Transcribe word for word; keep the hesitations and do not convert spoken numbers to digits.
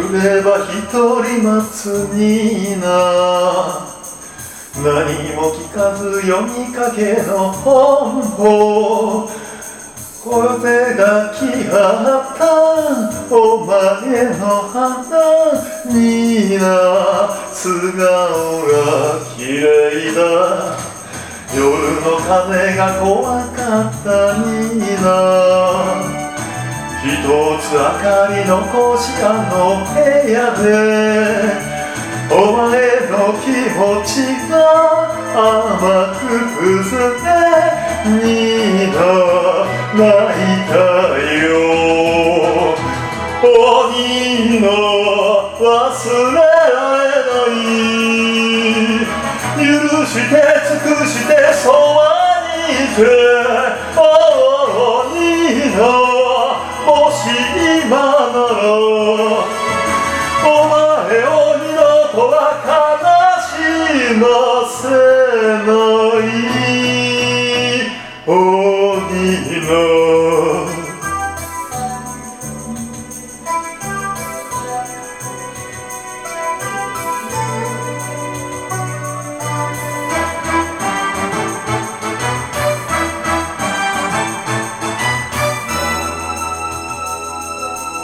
れば一人待つにな。何も聞かず読みかけの本を風が来はったお前の花にな。素顔が綺麗だ夜の風が怖かったにな。一つ明かり残しあの部屋でお前の気持ちが甘く崩れにな泣いたよ。鬼の忘れられない許して尽くしてそばにいて鬼のもし今ならお前を二度とは悲しません。